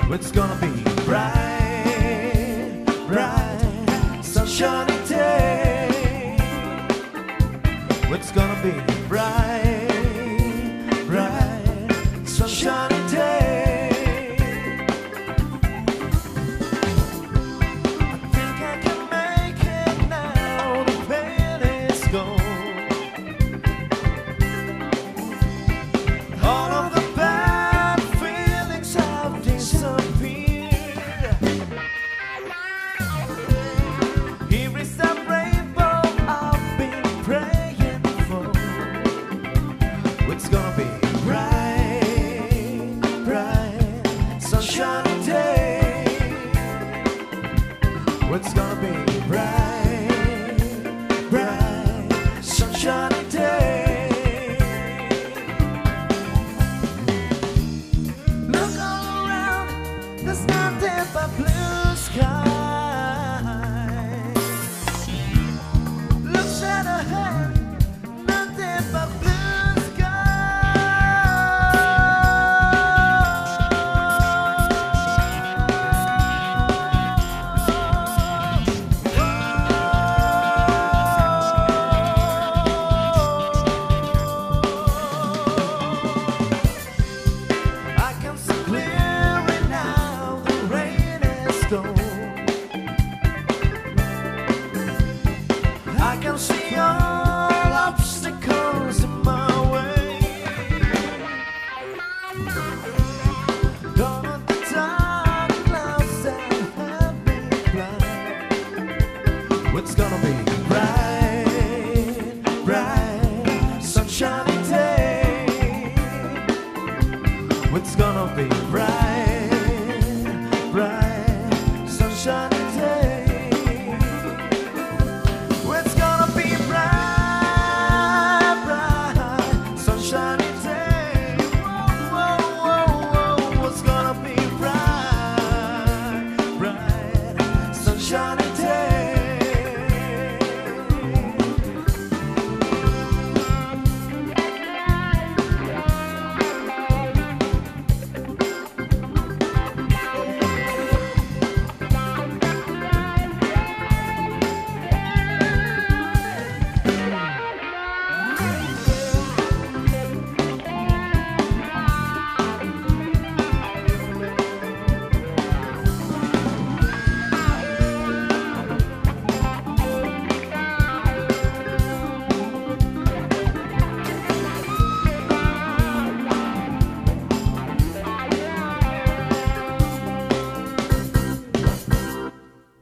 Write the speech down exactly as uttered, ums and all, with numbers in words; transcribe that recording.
It's gonna be bright, bright, sunshiny day. It's gonna be bright, bright, sunshiny day. I think I can make it now. The pain is gone. All of the bad feelings have disappeared. Here is the rainbow I've been praying for. It's gonna be bright, bright, sunshiny day. It's gonna be bright, bright, sunshiny day. Look all around, there's nothing but blue sky.